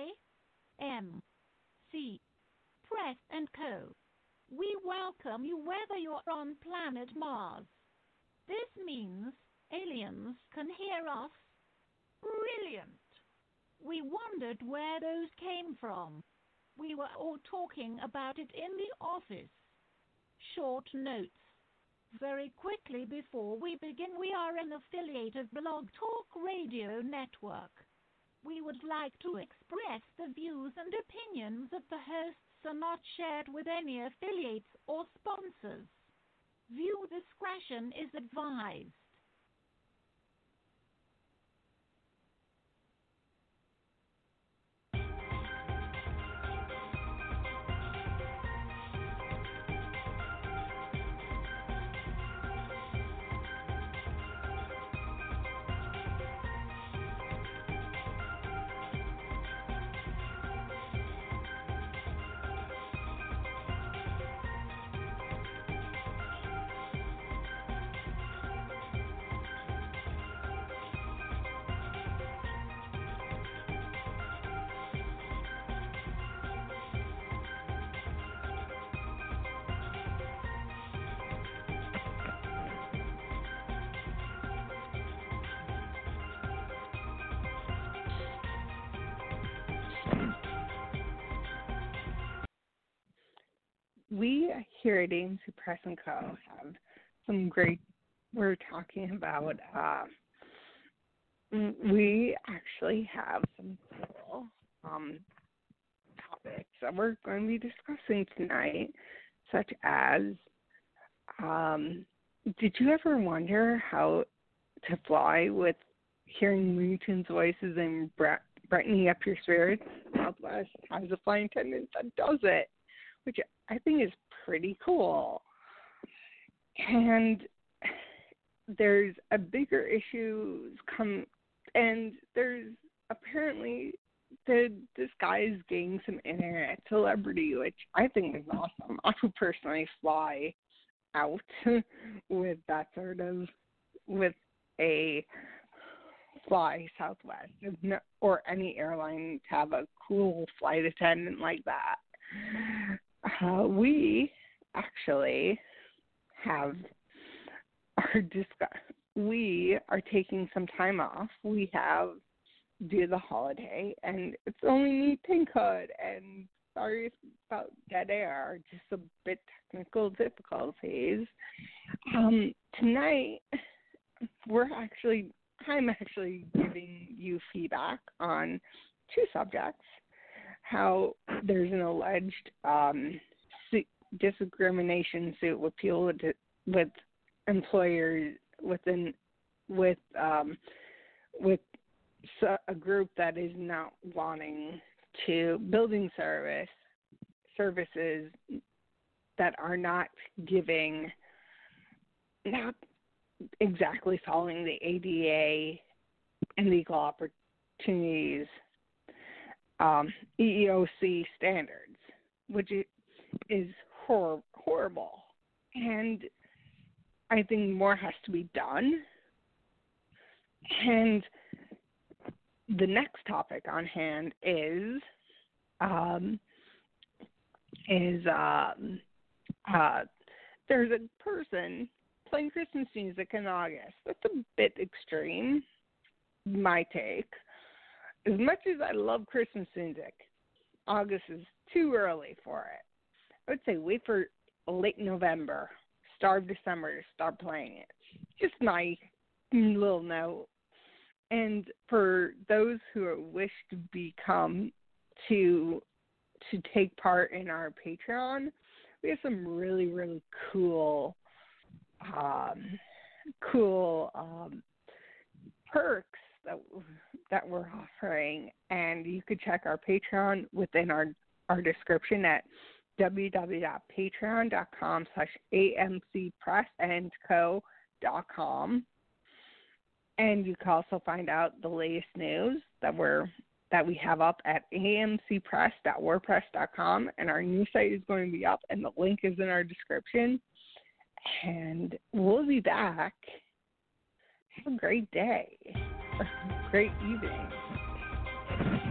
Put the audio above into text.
AMC Press and Co. We welcome you whether you're on planet Mars. This means aliens can hear us. Brilliant! We wondered where those came from. We were all talking about it in the office. Short notes. Very quickly before we begin, we are an affiliate of Blog Talk Radio Network. We would like to express the views and opinions of the hosts are not shared with any affiliates or sponsors. View discretion is advised. We here at AMC Press and Co. have some great, we're talking about, we actually have some cool topics that we're going to be discussing tonight, such as, did you ever wonder how to fly with hearing Looney Tunes voices and brightening up your spirits? Southwest has a flight attendant that does it, which I think is pretty cool. And there's a bigger issue and there's apparently this guy is getting some internet celebrity, which I think is awesome. I would personally fly out with that sort of, with a fly Southwest or any airline to have a cool flight attendant like that. We actually we are taking some time off. We have due to the holiday, and it's only me, Pink Hood, and sorry about dead air, just a bit technical difficulties. Tonight, I'm actually giving you feedback on two subjects. How there's an alleged discrimination suit with people with employers with a group that is not wanting to building services that are not exactly following the ADA and equal opportunities EEOC standards, which is horrible. And I think more has to be done. And the next topic on hand is there's a person playing Christmas music in August. That's a bit extreme, my take. As much as I love Christmas music, August is too early for it. I would say wait for late November, start of December to start playing it. Just my little note. And for those who wish to take part in our Patreon, we have some really, really cool perks that we're offering, and you could check our Patreon within our description at www.patreon.com/amcpressandco.com, and you can also find out the latest news that we have up at amcpress.wordpress.com, and our new site is going to be up, and the link is in our description. And we'll be back. Have a great day. Great evening.